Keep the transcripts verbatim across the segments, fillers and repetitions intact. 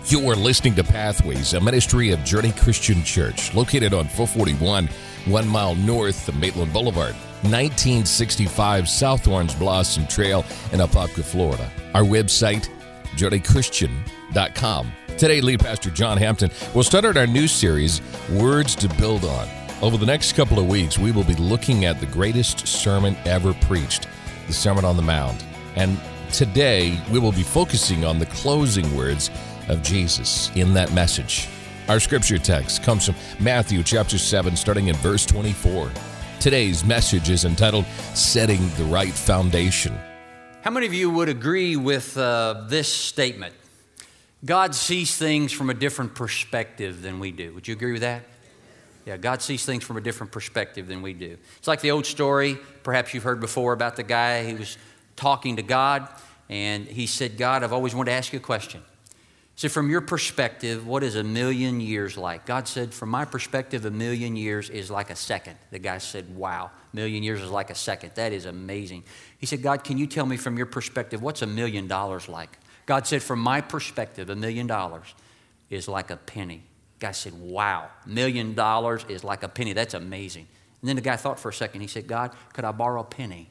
You're listening to Pathways, a ministry of Journey Christian Church, located on four forty-one, one mile north of Maitland Boulevard, nineteen sixty-five South Orange Blossom Trail in Apopka, Florida. Our website, journey christian dot com. Today, lead pastor John Hampton will start our new series, Words to Build On. Over the next couple of weeks, we will be looking at the greatest sermon ever preached, the Sermon on the Mount. And today, we will be focusing on the closing words of Jesus in that message. Our scripture text comes from Matthew chapter seven, starting in verse twenty-four. Today's message is entitled, Setting the Right Foundation. How many of you would agree with uh, this statement? God sees things from a different perspective than we do. Would you agree with that? Yeah, God sees things from a different perspective than we do. It's like the old story, perhaps you've heard before, about the guy who was talking to God, and he said, God, I've always wanted to ask you a question. So from your perspective, what is a million years like? God said, from my perspective, a million years is like a second. The guy said, wow, a million years is like a second. That is amazing. He said, God, can you tell me from your perspective, what's a million dollars like? God said, from my perspective, a million dollars is like a penny. The guy said, wow, a million dollars is like a penny. That's amazing. And then the guy thought for a second. He said, God, could I borrow a penny?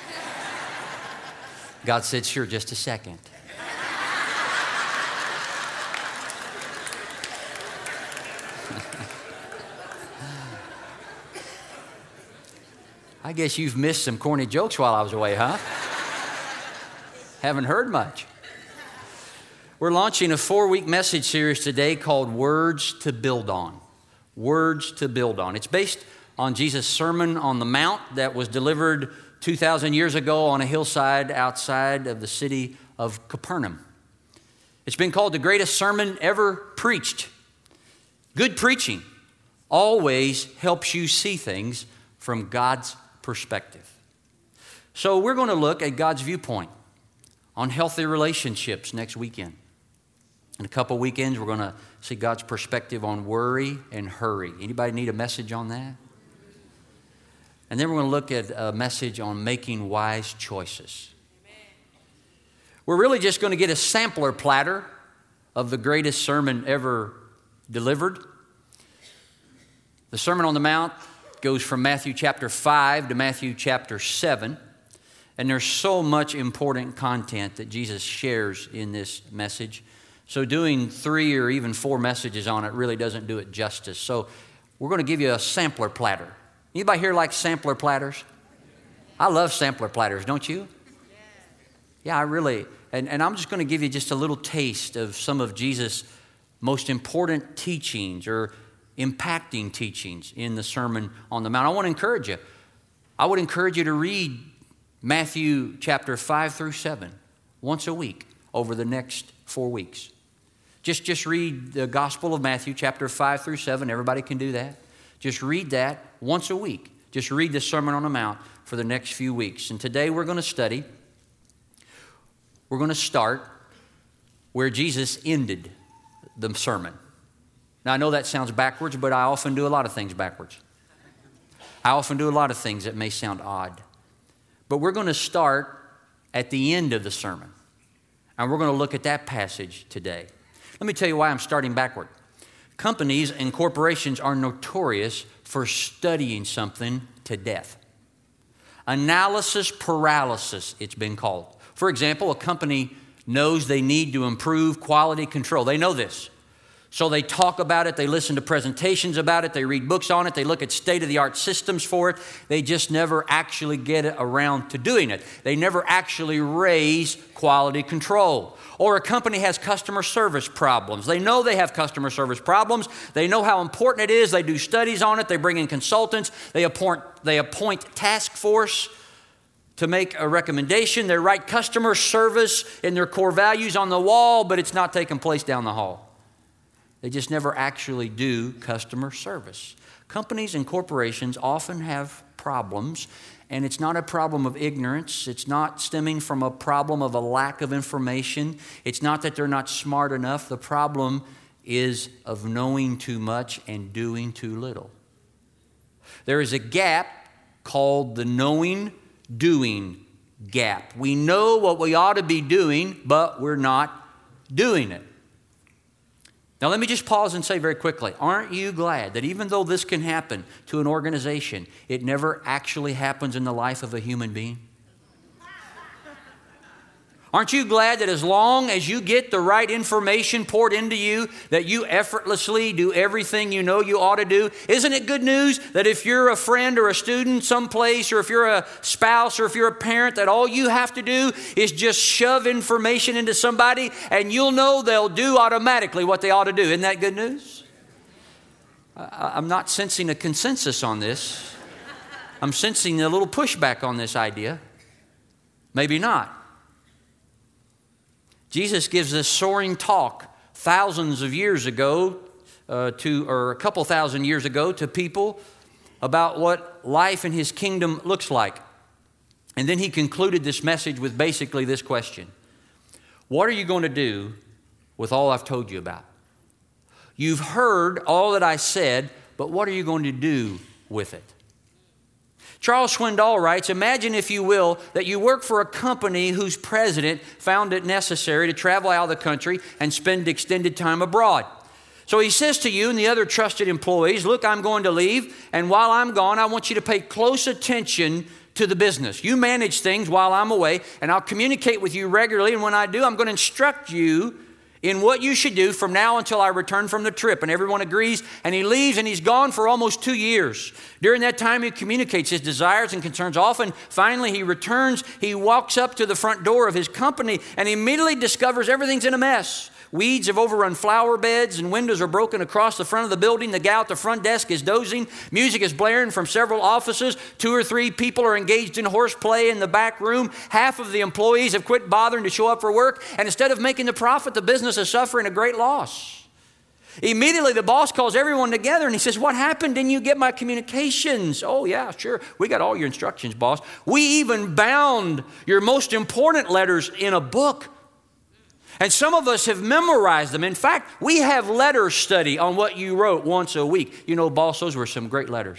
God said, sure, just a second. I guess you've missed some corny jokes while I was away, huh? Haven't heard much. We're launching a four-week message series today called Words to Build On. Words to Build On. It's based on Jesus' Sermon on the Mount that was delivered two thousand years ago on a hillside outside of the city of Capernaum. It's been called the greatest sermon ever preached. Good preaching always helps you see things from God's perspective. So we're going to look at God's viewpoint on healthy relationships next weekend. In a couple weekends, we're going to see God's perspective on worry and hurry. Anybody need a message on that? And then we're going to look at a message on making wise choices. We're really just going to get a sampler platter of the greatest sermon ever delivered. The Sermon on the Mount goes from Matthew chapter five to Matthew chapter seven. And there's so much important content that Jesus shares in this message. So doing three or even four messages on it really doesn't do it justice. So we're going to give you a sampler platter. Anybody here like sampler platters? I love sampler platters, don't you? Yeah, I really, and, and I'm just going to give you just a little taste of some of Jesus' most important teachings or impacting teachings in the Sermon on the Mount. I want to encourage you. I would encourage you to read Matthew chapter five through seven once a week over the next four weeks. Just, just read the Gospel of Matthew chapter five through seven. Everybody can do that. Just read that once a week. Just read the Sermon on the Mount for the next few weeks. And today we're going to study, we're going to start where Jesus ended the sermon. Now, I know that sounds backwards, but I often do a lot of things backwards. I often do a lot of things that may sound odd. But we're going to start at the end of the sermon. And we're going to look at that passage today. Let me tell you why I'm starting backward. Companies and corporations are notorious for studying something to death. Analysis paralysis, it's been called. For example, a company knows they need to improve quality control. They know this. So they talk about it, they listen to presentations about it, they read books on it, they look at state-of-the-art systems for it. They just never actually get it around to doing it. They never actually raise quality control. Or a company has customer service problems. They know they have customer service problems. They know how important it is. They do studies on it. They bring in consultants. They appoint, they appoint task force to make a recommendation. They write customer service in their core values on the wall, but it's not taking place down the hall. They just never actually do customer service. Companies and corporations often have problems, and it's not a problem of ignorance. It's not stemming from a problem of a lack of information. It's not that they're not smart enough. The problem is of knowing too much and doing too little. There is a gap called the knowing-doing gap. We know what we ought to be doing, but we're not doing it. Now let me just pause and say very quickly, aren't you glad that even though this can happen to an organization, it never actually happens in the life of a human being? Aren't you glad that as long as you get the right information poured into you, that you effortlessly do everything you know you ought to do? Isn't it good news that if you're a friend or a student someplace, or if you're a spouse or if you're a parent, that all you have to do is just shove information into somebody and you'll know they'll do automatically what they ought to do? Isn't that good news? I'm not sensing a consensus on this. I'm sensing a little pushback on this idea. Maybe not. Jesus gives this soaring talk thousands of years ago uh, to, or a couple thousand years ago to people about what life in his kingdom looks like. And then he concluded this message with basically this question: what are you going to do with all I've told you about? You've heard all that I said, but what are you going to do with it? Charles Swindoll writes, imagine, if you will, that you work for a company whose president found it necessary to travel out of the country and spend extended time abroad. So he says to you and the other trusted employees, look, I'm going to leave, and while I'm gone, I want you to pay close attention to the business. You manage things while I'm away, and I'll communicate with you regularly, and when I do, I'm going to instruct you in what you should do from now until I return from the trip. And everyone agrees, and he leaves, and he's gone for almost two years. During that time, he communicates his desires and concerns. Often, finally, he returns. He walks up to the front door of his company, and immediately discovers everything's in a mess. Weeds have overrun flower beds, and windows are broken across the front of the building. The gal at the front desk is dozing. Music is blaring from several offices. Two or three people are engaged in horseplay in the back room. Half of the employees have quit bothering to show up for work, and instead of making the profit, the business is suffering a great loss. Immediately, the boss calls everyone together, and he says, what happened? Didn't you get my communications? Oh, yeah, sure. We got all your instructions, boss. We even bound your most important letters in a book. And some of us have memorized them. In fact, we have letter study on what you wrote once a week. You know, boss, those were some great letters.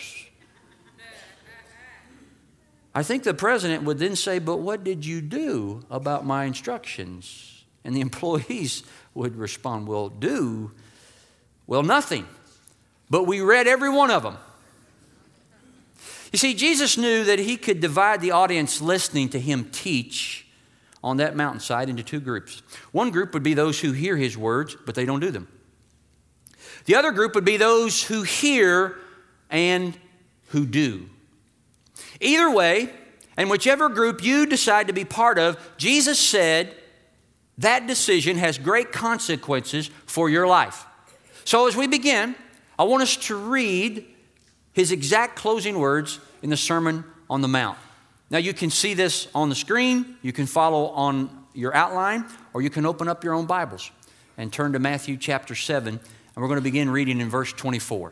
I think the president would then say, but what did you do about my instructions? And the employees would respond, well, do? Well, nothing. But we read every one of them. You see, Jesus knew that he could divide the audience listening to him teach on that mountainside into two groups. One group would be those who hear his words, but they don't do them. The other group would be those who hear and who do. Either way, and whichever group you decide to be part of, Jesus said that decision has great consequences for your life. So as we begin, I want us to read his exact closing words in the Sermon on the Mount. Now, you can see this on the screen, you can follow on your outline, or you can open up your own Bibles and turn to Matthew chapter seven, and we're going to begin reading in verse twenty-four.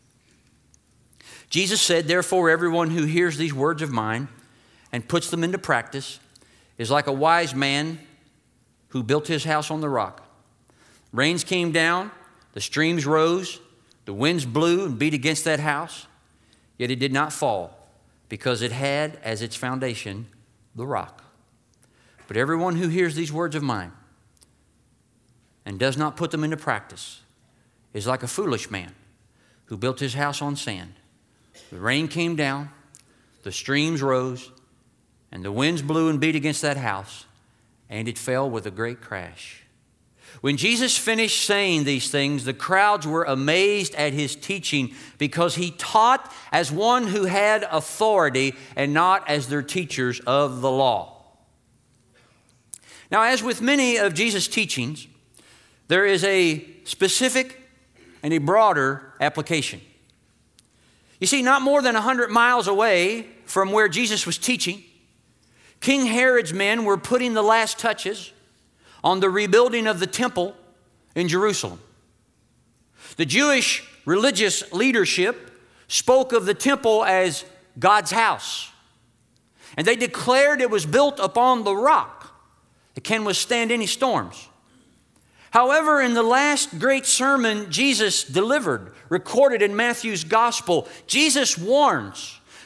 Jesus said, therefore, everyone who hears these words of mine and puts them into practice is like a wise man who built his house on the rock. Rains came down, the streams rose, the winds blew and beat against that house, yet it did not fall, because it had as its foundation the rock. But everyone who hears these words of mine and does not put them into practice is like a foolish man who built his house on sand. The rain came down, the streams rose, and the winds blew and beat against that house, and it fell with a great crash. When Jesus finished saying these things, the crowds were amazed at his teaching, because he taught as one who had authority and not as their teachers of the law. Now, as with many of Jesus' teachings, there is a specific and a broader application. You see, not more than one hundred miles away from where Jesus was teaching, King Herod's men were putting the last touches on the rebuilding of the temple in Jerusalem. The Jewish religious leadership spoke of the temple as God's house, and they declared it was built upon the rock that can withstand any storms. However, in the last great sermon Jesus delivered, recorded in Matthew's gospel, Jesus warns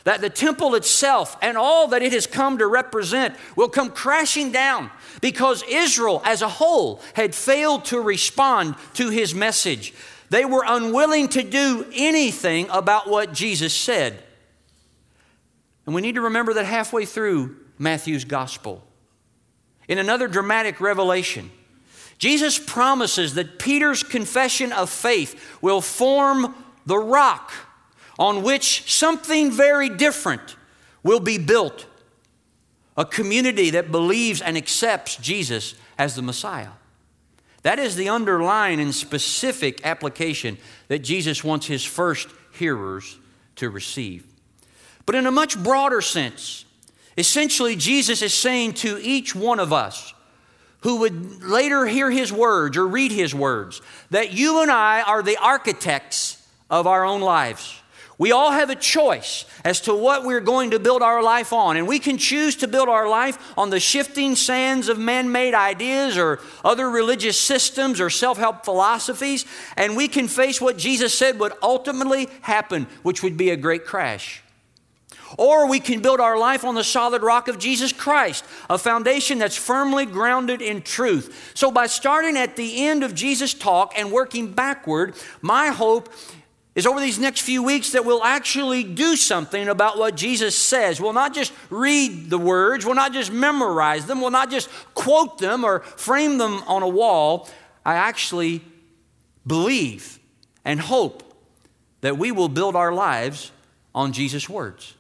that the temple itself and all that it has come to represent will come crashing down because Israel as a whole had failed to respond to his message. They were unwilling to do anything about what Jesus said. And we need to remember that halfway through Matthew's gospel, in another dramatic revelation, Jesus promises that Peter's confession of faith will form the rock on which something very different will be built. A community that believes and accepts Jesus as the Messiah. That is the underlying and specific application that Jesus wants his first hearers to receive. But in a much broader sense, essentially Jesus is saying to each one of us who would later hear his words or read his words, that you and I are the architects of our own lives. We all have a choice as to what we're going to build our life on. And we can choose to build our life on the shifting sands of man-made ideas or other religious systems or self-help philosophies. And we can face what Jesus said would ultimately happen, which would be a great crash. Or we can build our life on the solid rock of Jesus Christ, a foundation that's firmly grounded in truth. So by starting at the end of Jesus' talk and working backward, my hope is over these next few weeks that we'll actually do something about what Jesus says. We'll not just read the words, we'll not just memorize them, we'll not just quote them or frame them on a wall. I actually believe and hope that we will build our lives on Jesus' words.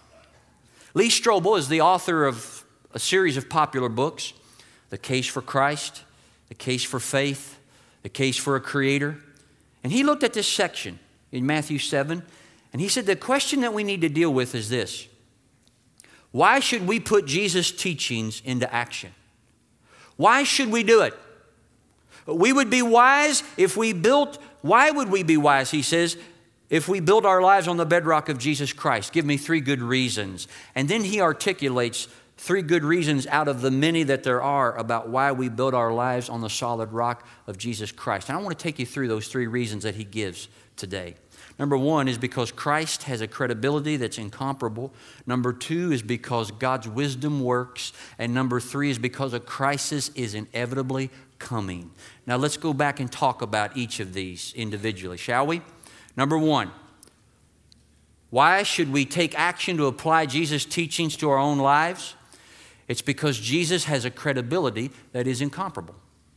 Lee Strobel is the author of a series of popular books, The Case for Christ, The Case for Faith, The Case for a Creator. And he looked at this section in Matthew seven, and he said the question that we need to deal with is this: why should we put Jesus' teachings into action? Why should we do it? We would be wise if we built, why would we be wise, he says, if we build our lives on the bedrock of Jesus Christ? Give me three good reasons. And then he articulates three good reasons out of the many that there are about why we build our lives on the solid rock of Jesus Christ. And I want to take you through those three reasons that he gives today. Number one is because Christ has a credibility that's incomparable. Number two is because God's wisdom works. And number three is because a crisis is inevitably coming. Now let's go back and talk about each of these individually, shall we? Number one, why should we take action to apply Jesus' teachings to our own lives? It's because Jesus has a credibility that is incomparable.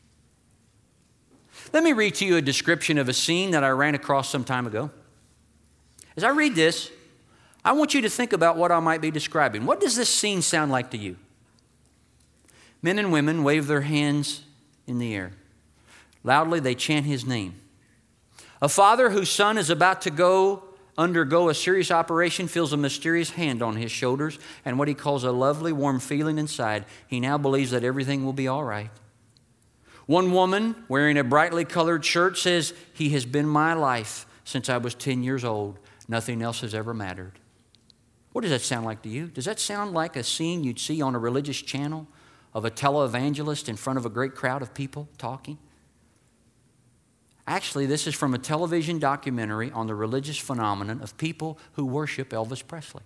Let me read to you a description of a scene that I ran across some time ago. As I read this, I want you to think about what I might be describing. What does this scene sound like to you? Men and women wave their hands in the air. Loudly, they chant his name. A father whose son is about to go undergo a serious operation feels a mysterious hand on his shoulders and what he calls a lovely, warm feeling inside. He now believes that everything will be all right. One woman wearing a brightly colored shirt says, "He has been my life since I was ten years old. Nothing else has ever mattered." What does that sound like to you? Does that sound like a scene you'd see on a religious channel of a televangelist in front of a great crowd of people talking? Actually, this is from a television documentary on the religious phenomenon of people who worship Elvis Presley.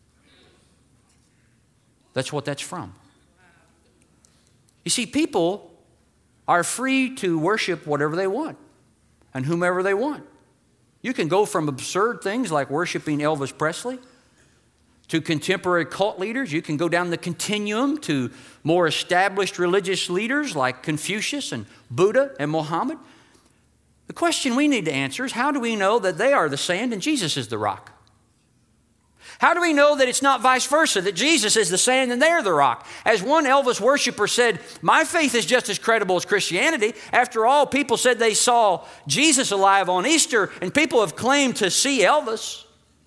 That's what that's from. You see, people are free to worship whatever they want and whomever they want. You can go from absurd things like worshiping Elvis Presley to contemporary cult leaders. You can go down the continuum to more established religious leaders like Confucius and Buddha and Muhammad. The question we need to answer is, how do we know that they are the sand and Jesus is the rock? How do we know that it's not vice versa, that Jesus is the sand and they're the rock? As one Elvis worshiper said, my faith is just as credible as Christianity. After all, people said they saw Jesus alive on Easter, and people have claimed to see Elvis.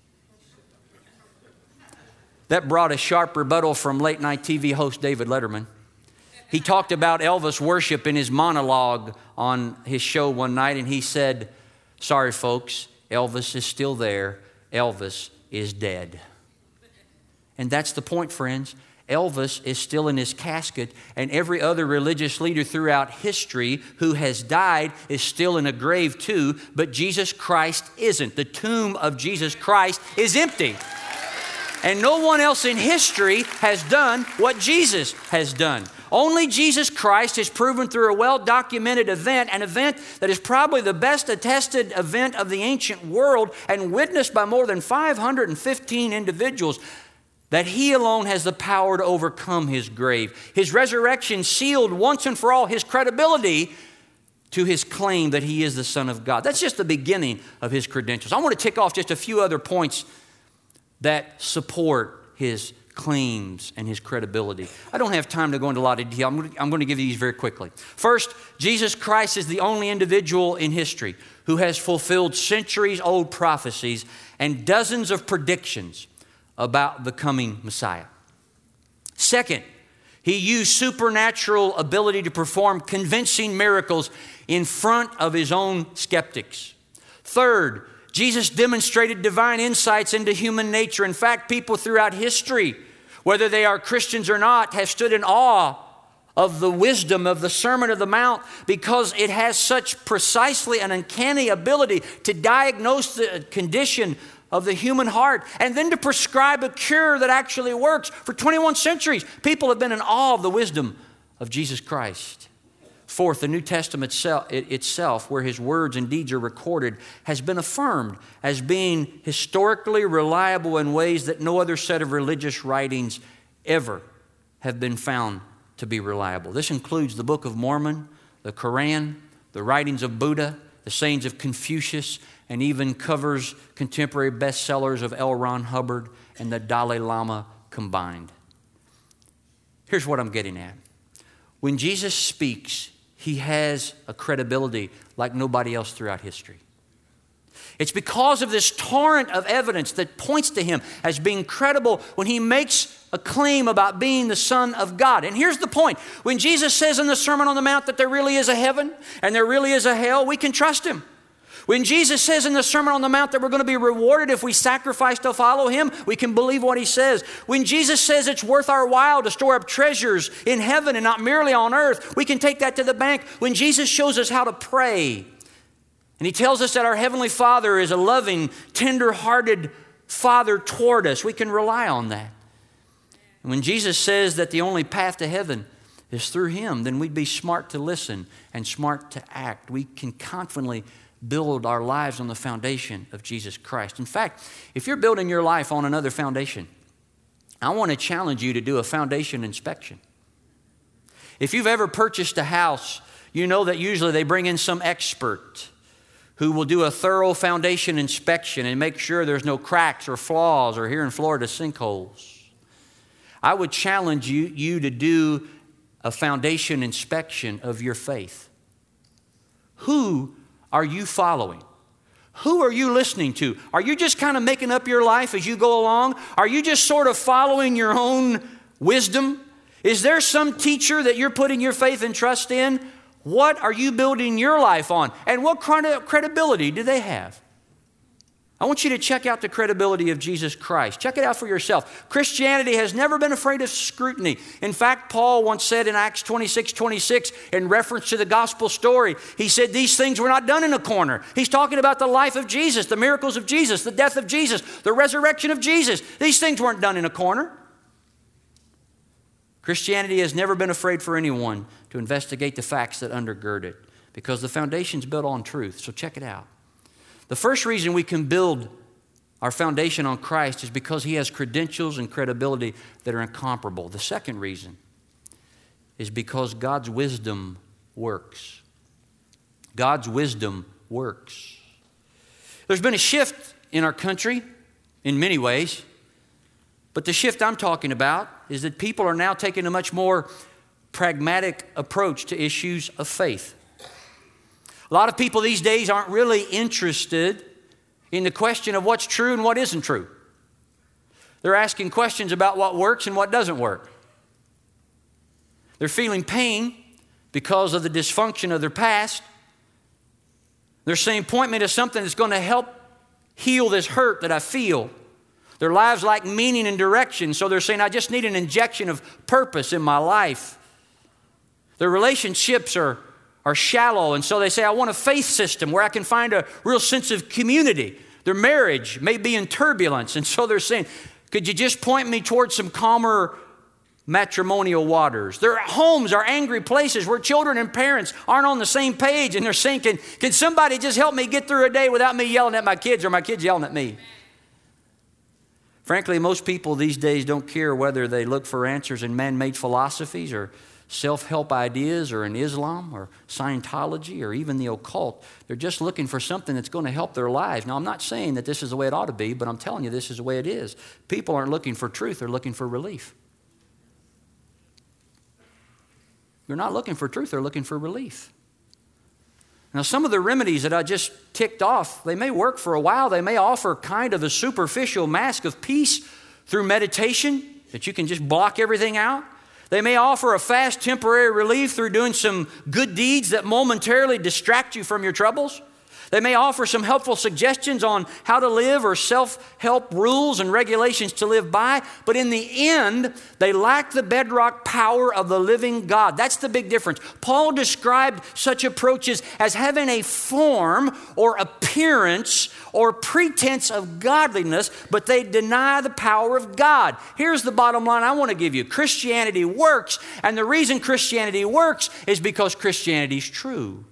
That brought a sharp rebuttal from late night T V host David Letterman. He talked about Elvis worship in his monologue on his show one night, and he said, "Sorry, folks, Elvis is still there. Elvis is dead." And that's the point, friends. Elvis is still in his casket, and every other religious leader throughout history who has died is still in a grave too, but Jesus Christ isn't. The tomb of Jesus Christ is empty. And no one else in history has done what Jesus has done. Only Jesus Christ has proven through a well-documented event, an event that is probably the best attested event of the ancient world and witnessed by more than five hundred fifteen individuals, that he alone has the power to overcome his grave. His resurrection sealed once and for all his credibility to his claim that he is the Son of God. That's just the beginning of his credentials. I want to tick off just a few other points that support his claims and his credibility. I don't have time to go into a lot of detail. I'm going to, I'm going to give you these very quickly. First, Jesus Christ is the only individual in history who has fulfilled centuries-old prophecies and dozens of predictions about the coming Messiah. Second, he used supernatural ability to perform convincing miracles in front of his own skeptics. Third, Jesus demonstrated divine insights into human nature. In fact, people throughout history, whether they are Christians or not, have stood in awe of the wisdom of the Sermon on the Mount because it has such precisely an uncanny ability to diagnose the condition of the human heart and then to prescribe a cure that actually works. For twenty-one centuries, people have been in awe of the wisdom of Jesus Christ. Fourth, the New Testament itself, where his words and deeds are recorded, has been affirmed as being historically reliable in ways that no other set of religious writings ever have been found to be reliable. This includes the Book of Mormon, the Quran, the writings of Buddha, the sayings of Confucius, and even covers contemporary bestsellers of L. Ron Hubbard and the Dalai Lama combined. Here's what I'm getting at. When Jesus speaks, he has a credibility like nobody else throughout history. It's because of this torrent of evidence that points to him as being credible when he makes a claim about being the Son of God. And here's the point. When Jesus says in the Sermon on the Mount that there really is a heaven and there really is a hell, we can trust him. When Jesus says in the Sermon on the Mount that we're going to be rewarded if we sacrifice to follow him, we can believe what he says. When Jesus says it's worth our while to store up treasures in heaven and not merely on earth, we can take that to the bank. When Jesus shows us how to pray, and he tells us that our Heavenly Father is a loving, tender-hearted Father toward us, we can rely on that. And when Jesus says that the only path to heaven is through him, then we'd be smart to listen and smart to act. We can confidently build our lives on the foundation of Jesus Christ. In fact, if you're building your life on another foundation, I want to challenge you to do a foundation inspection. If you've ever purchased a house, you know that usually they bring in some expert who will do a thorough foundation inspection and make sure there's no cracks or flaws or, here in Florida, sinkholes. I would challenge you, you to do a foundation inspection of your faith. Who are you following? Who are you listening to? Are you just kind of making up your life as you go along? Are you just sort of following your own wisdom? Is there some teacher that you're putting your faith and trust in? What are you building your life on? And what credibility do they have? I want you to check out the credibility of Jesus Christ. Check it out for yourself. Christianity has never been afraid of scrutiny. In fact, Paul once said in Acts twenty-six twenty-six, in reference to the gospel story, he said these things were not done in a corner. He's talking about the life of Jesus, the miracles of Jesus, the death of Jesus, the resurrection of Jesus. These things weren't done in a corner. Christianity has never been afraid for anyone to investigate the facts that undergird it because the foundation's built on truth. So check it out. The first reason we can build our foundation on Christ is because he has credentials and credibility that are incomparable. The second reason is because God's wisdom works. God's wisdom works. There's been a shift in our country in many ways, but the shift I'm talking about is that people are now taking a much more pragmatic approach to issues of faith. A lot of people these days aren't really interested in the question of what's true and what isn't true. They're asking questions about what works and what doesn't work. They're feeling pain because of the dysfunction of their past. They're saying, point me to something that's going to help heal this hurt that I feel. Their lives lack meaning and direction, so they're saying, I just need an injection of purpose in my life. Their relationships are are shallow, and so they say, I want a faith system where I can find a real sense of community. Their marriage may be in turbulence, and so they're saying, Could you just point me towards some calmer matrimonial waters? Their homes are angry places where children and parents aren't on the same page, and they're saying, can, can somebody just help me get through a day without me yelling at my kids or my kids yelling at me? Frankly, most people these days don't care whether they look for answers in man-made philosophies or self-help ideas or in Islam or Scientology or even the occult. They're just looking for something that's going to help their lives. Now, I'm not saying that this is the way it ought to be, but I'm telling you this is the way it is. People aren't looking for truth, they're looking for relief. They're not looking for truth, they're looking for relief. Now, some of the remedies that I just ticked off, they may work for a while. They may offer kind of a superficial mask of peace through meditation, that you can just block everything out. They may offer a fast temporary relief through doing some good deeds that momentarily distract you from your troubles. They may offer some helpful suggestions on how to live or self-help rules and regulations to live by. But in the end, they lack the bedrock power of the living God. That's the big difference. Paul described such approaches as having a form or appearance or pretense of godliness, but they deny the power of God. Here's the bottom line I want to give you. Christianity works, and the reason Christianity works is because Christianity is true.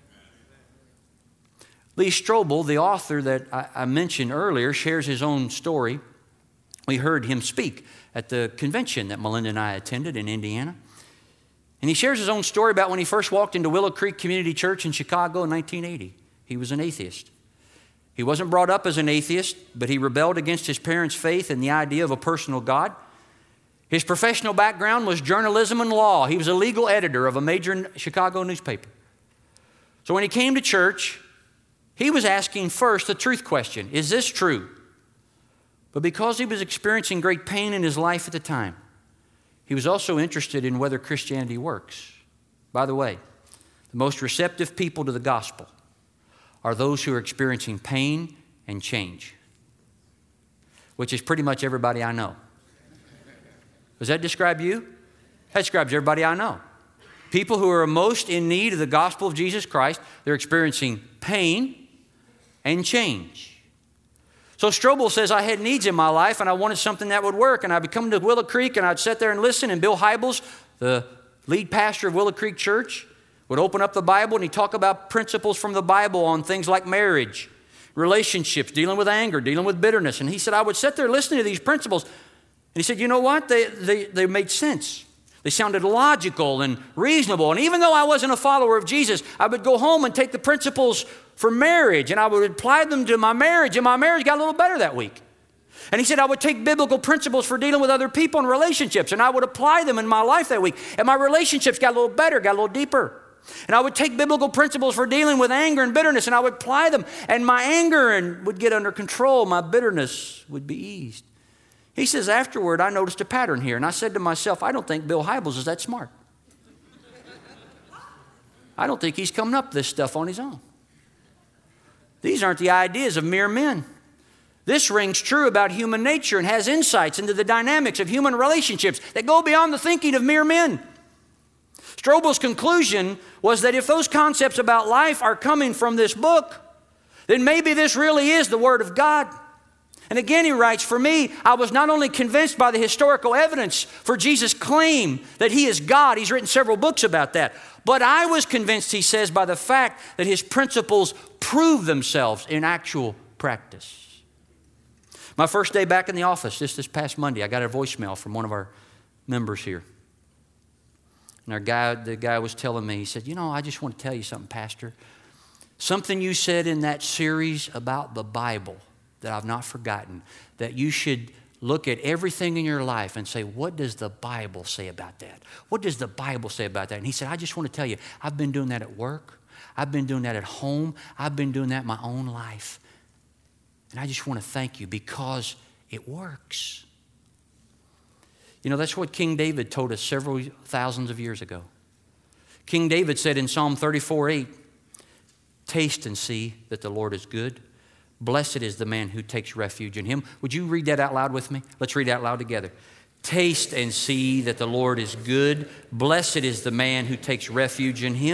Lee Strobel, the author that I, I mentioned earlier, shares his own story. We heard him speak at the convention that Melinda and I attended in Indiana. And he shares his own story about when he first walked into Willow Creek Community Church in Chicago in nineteen eighty. He was an atheist. He wasn't brought up as an atheist, but he rebelled against his parents' faith and the idea of a personal God. His professional background was journalism and law. He was a legal editor of a major Chicago newspaper. So when he came to church, he was asking first the truth question, is this true? But because he was experiencing great pain in his life at the time, he was also interested in whether Christianity works. By the way, the most receptive people to the gospel are those who are experiencing pain and change, which is pretty much everybody I know. Does that describe you? That describes everybody I know. People who are most in need of the gospel of Jesus Christ, they're experiencing pain and change. So Strobel says, I had needs in my life and I wanted something that would work. And I'd come to Willow Creek and I'd sit there and listen. And Bill Hybels, the lead pastor of Willow Creek Church, would open up the Bible and he'd talk about principles from the Bible on things like marriage, relationships, dealing with anger, dealing with bitterness. And he said, I would sit there listening to these principles. And he said, you know what? They, they, they made sense. They sounded logical and reasonable. And even though I wasn't a follower of Jesus, I would go home and take the principles for marriage and I would apply them to my marriage, and my marriage got a little better that week. And he said I would take biblical principles for dealing with other people and relationships, and I would apply them in my life that week. And my relationships got a little better, got a little deeper. And I would take biblical principles for dealing with anger and bitterness, and I would apply them, and my anger and would get under control. My bitterness would be eased. He says, afterward, I noticed a pattern here. And I said to myself, I don't think Bill Hybels is that smart. I don't think he's coming up with this stuff on his own. These aren't the ideas of mere men. This rings true about human nature and has insights into the dynamics of human relationships that go beyond the thinking of mere men. Strobel's conclusion was that if those concepts about life are coming from this book, then maybe this really is the Word of God. And again, he writes, for me, I was not only convinced by the historical evidence for Jesus' claim that he is God. He's written several books about that. But I was convinced, he says, by the fact that his principles prove themselves in actual practice. My first day back in the office, just this past Monday, I got a voicemail from one of our members here. And our guy, the guy was telling me, he said, you know, I just want to tell you something, Pastor. Something you said in that series about the Bible that I've not forgotten, that you should look at everything in your life and say, what does the Bible say about that? What does the Bible say about that? And he said, I just want to tell you, I've been doing that at work. I've been doing that at home. I've been doing that in my own life. And I just want to thank you because it works. You know, that's what King David told us several thousands of years ago. King David said in Psalm thirty-four eight, taste and see that the Lord is good. Blessed is the man who takes refuge in him. Would you read that out loud with me? Let's read it out loud together. Taste and see that the Lord is good. Blessed is the man who takes refuge in him.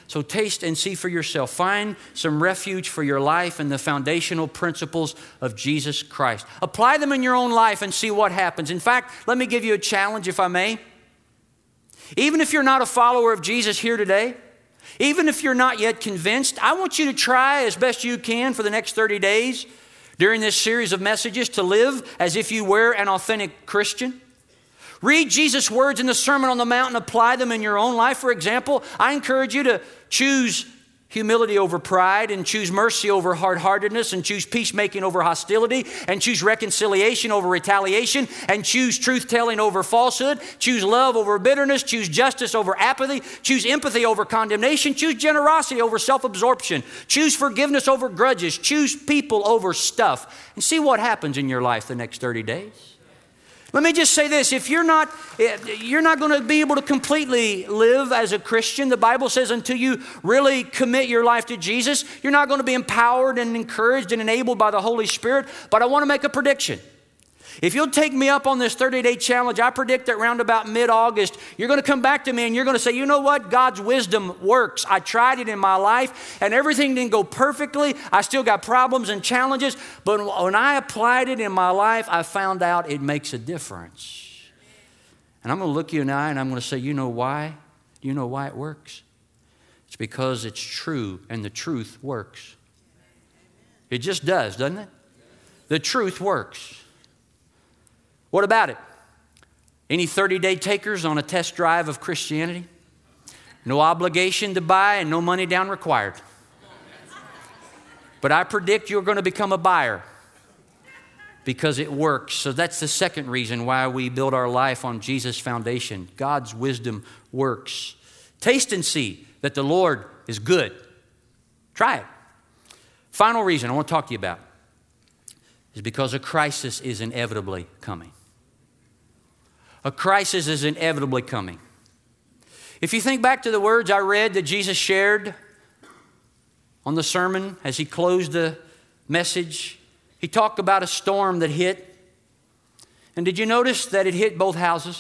So taste and see for yourself. Find some refuge for your life in the foundational principles of Jesus Christ. Apply them in your own life and see what happens. In fact, let me give you a challenge, if I may. Even if you're not a follower of Jesus here today, even if you're not yet convinced, I want you to try as best you can for the next thirty days during this series of messages to live as if you were an authentic Christian. Read Jesus' words in the Sermon on the Mount and apply them in your own life. For example, I encourage you to choose humility over pride, and choose mercy over hard-heartedness, and choose peacemaking over hostility, and choose reconciliation over retaliation, and choose truth-telling over falsehood, choose love over bitterness, choose justice over apathy, choose empathy over condemnation, choose generosity over self-absorption, choose forgiveness over grudges, choose people over stuff, and see what happens in your life the next thirty days. Let me just say this, if you're not, you're not going to be able to completely live as a Christian. The Bible says until you really commit your life to Jesus, you're not going to be empowered and encouraged and enabled by the Holy Spirit. But I want to make a prediction. If you'll take me up on this thirty-day challenge, I predict that around about mid-August, you're going to come back to me and you're going to say, you know what? God's wisdom works. I tried it in my life and everything didn't go perfectly. I still got problems and challenges. But when I applied it in my life, I found out it makes a difference. And I'm going to look you in the eye and I'm going to say, you know why? Do you know why it works? It's because it's true and the truth works. It just does, doesn't it? The truth works. What about it? Any thirty-day takers on a test drive of Christianity? No obligation to buy and no money down required. But I predict you're going to become a buyer because it works. So that's the second reason why we build our life on Jesus' foundation. God's wisdom works. Taste and see that the Lord is good. Try it. Final reason I want to talk to you about is because a crisis is inevitably coming. A crisis is inevitably coming. If you think back to the words I read that Jesus shared on the sermon as he closed the message, he talked about a storm that hit. And did you notice that it hit both houses?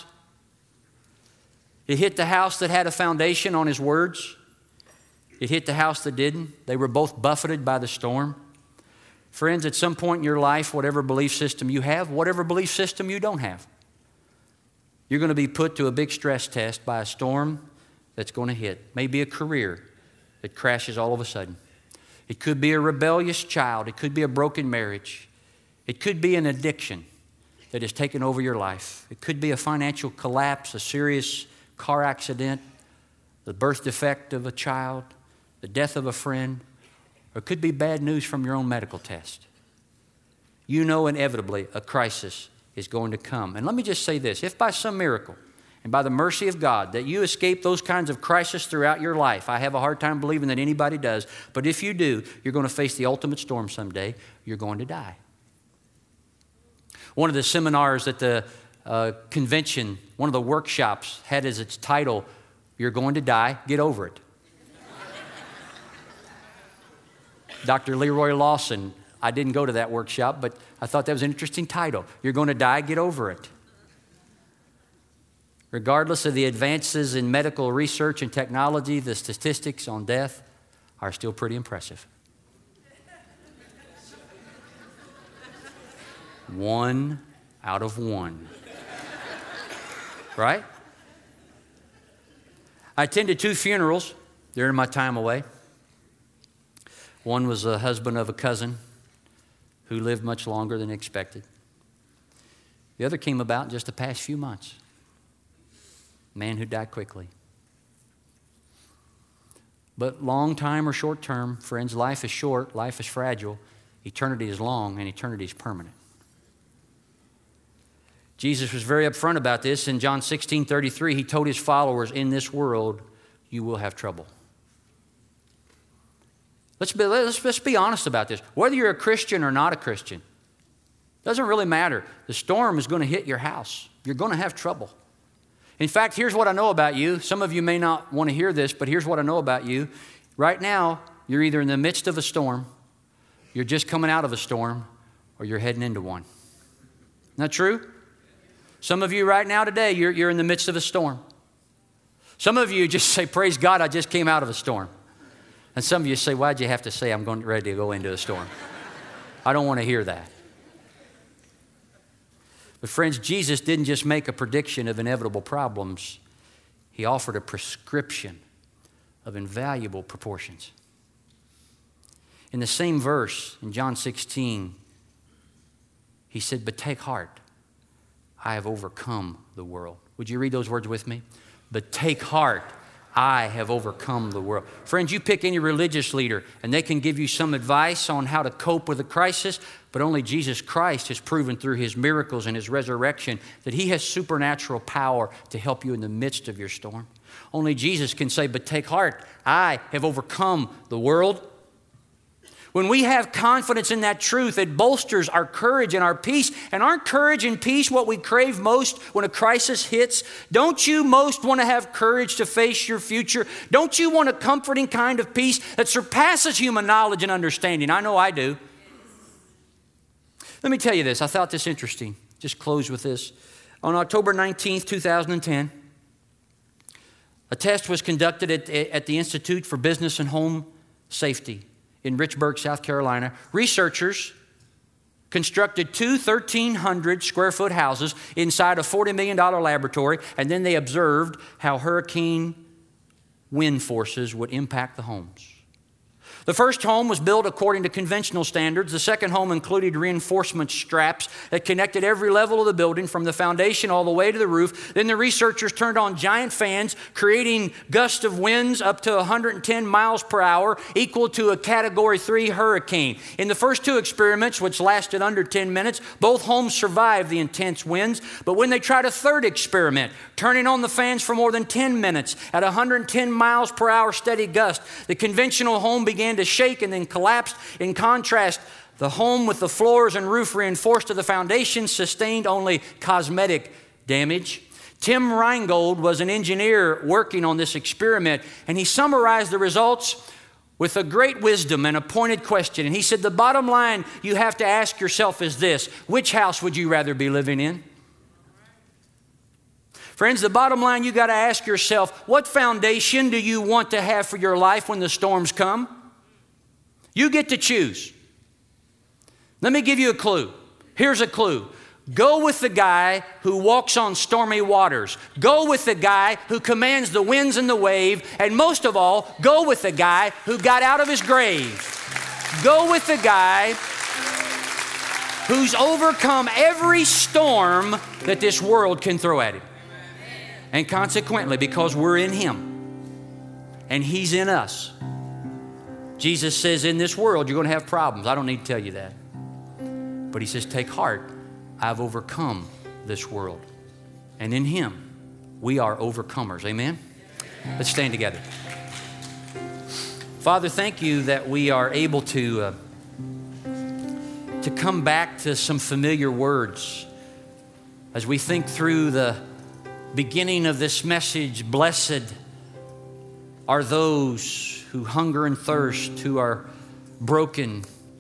It hit the house that had a foundation on his words. It hit the house that didn't. They were both buffeted by the storm. Friends, at some point in your life, whatever belief system you have, whatever belief system you don't have, you're going to be put to a big stress test by a storm that's going to hit. Maybe a career that crashes all of a sudden. It could be a rebellious child. It could be a broken marriage. It could be an addiction that has taken over your life. It could be a financial collapse, a serious car accident, the birth defect of a child, the death of a friend, or it could be bad news from your own medical test. You know inevitably a crisis is going to come. And let me just say this, if by some miracle and by the mercy of God that you escape those kinds of crises throughout your life, I have a hard time believing that anybody does, but if you do, you're going to face the ultimate storm someday. You're going to die. One of the seminars that the uh, convention, one of the workshops had as its title, "You're going to die, get over it." Doctor Leroy Lawson, I didn't go to that workshop, but I thought that was an interesting title. You're going to die, get over it. Regardless of the advances in medical research and technology, the statistics on death are still pretty impressive. One out of one. Right? I attended two funerals during my time away. One was the husband of a cousin who lived much longer than expected. The other came about in just the past few months. A man who died quickly. But long time or short term, friends, life is short, life is fragile, eternity is long, and eternity is permanent. Jesus was very upfront about this. In John sixteen thirty-three, he told his followers, in this world, you will have trouble. Let's be, let's, let's be honest about this. Whether you're a Christian or not a Christian, doesn't really matter. The storm is going to hit your house. You're going to have trouble. In fact, here's what I know about you. Some of you may not want to hear this, but here's what I know about you. Right now, you're either in the midst of a storm, you're just coming out of a storm, or you're heading into one. Isn't that true? Some of you right now today, you're, you're in the midst of a storm. Some of you just say, praise God, I just came out of a storm. And some of you say, why'd you have to say I'm going ready to go into a storm? I don't want to hear that. But friends, Jesus didn't just make a prediction of inevitable problems. He offered a prescription of invaluable proportions. In the same verse, in John sixteen, he said, but take heart, I have overcome the world. Would you read those words with me? But take heart, I have overcome the world. Friends, you pick any religious leader and they can give you some advice on how to cope with a crisis, but only Jesus Christ has proven through his miracles and his resurrection that he has supernatural power to help you in the midst of your storm. Only Jesus can say, but take heart, I have overcome the world. When we have confidence in that truth, it bolsters our courage and our peace. And aren't courage and peace what we crave most when a crisis hits? Don't you most want to have courage to face your future? Don't you want a comforting kind of peace that surpasses human knowledge and understanding? I know I do. Let me tell you this. I thought this interesting. Just close with this. On October nineteenth, two thousand ten, a test was conducted at, at the Institute for Business and Home Safety in Richburg, South Carolina. Researchers constructed two thirteen hundred square foot houses inside a forty million dollars laboratory, and then they observed how hurricane wind forces would impact the homes. The first home was built according to conventional standards. The second home included reinforcement straps that connected every level of the building from the foundation all the way to the roof. Then the researchers turned on giant fans, creating gusts of winds up to one hundred ten miles per hour, equal to a Category three hurricane. In the first two experiments, which lasted under ten minutes, both homes survived the intense winds. But when they tried a third experiment, turning on the fans for more than ten minutes at one hundred ten miles per hour steady gust, the conventional home began to shake and then collapsed. In contrast, the home with the floors and roof reinforced to the foundation sustained only cosmetic damage. Tim Reingold was an engineer working on this experiment, and he summarized the results with a great wisdom and a pointed question. And he said, the bottom line you have to ask yourself is this: which house would you rather be living in? Friends, the bottom line you got to ask yourself, what foundation do you want to have for your life when the storms come? You get to choose. Let me give you a clue. Here's a clue. Go with the guy who walks on stormy waters. Go with the guy who commands the winds and the wave. And most of all, go with the guy who got out of his grave. Go with the guy who's overcome every storm that this world can throw at him. And consequently, because we're in him and he's in us, Jesus says, in this world, you're going to have problems. I don't need to tell you that. But he says, take heart. I've overcome this world. And in him, we are overcomers. Amen? Let's stand together. Father, thank you that we are able to, uh, to come back to some familiar words as we think through the beginning of this message. Blessed are those who hunger and thirst, who are broken,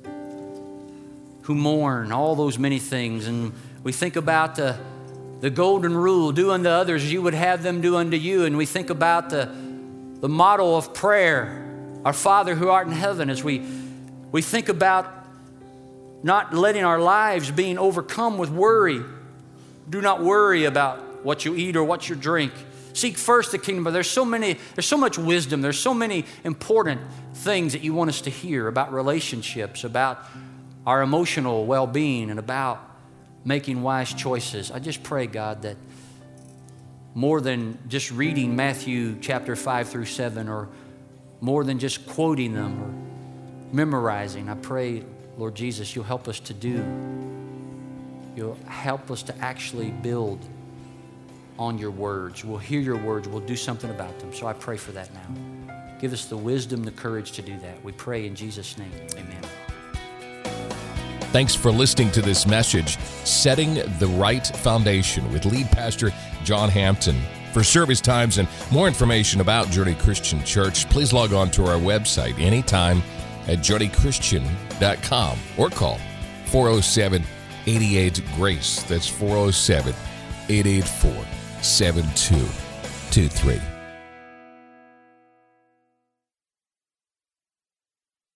who mourn, all those many things. And we think about the, the golden rule, do unto others as you would have them do unto you. And we think about the, the motto of prayer, our Father who art in heaven, as we, we think about not letting our lives being overcome with worry. Do not worry about what you eat or what you drink. Seek first the kingdom. But there's so many, there's so much wisdom. There's so many important things that you want us to hear about relationships, about our emotional well-being, and about making wise choices. I just pray, God, that more than just reading Matthew chapter five through seven, or more than just quoting them or memorizing, I pray, Lord Jesus, you'll help us to do. You'll help us to actually build on your words. We'll hear your words. We'll do something about them. So I pray for that now. Give us the wisdom, the courage to do that. We pray in Jesus' name. Amen. Thanks for listening to this message, Setting the Right Foundation, with lead pastor John Hampton. For service times and more information about Journey Christian Church, please log on to our website anytime at journey christian dot com or call four oh seven, eight eight, GRACE. That's four oh seven, eight eight four, seven two two three.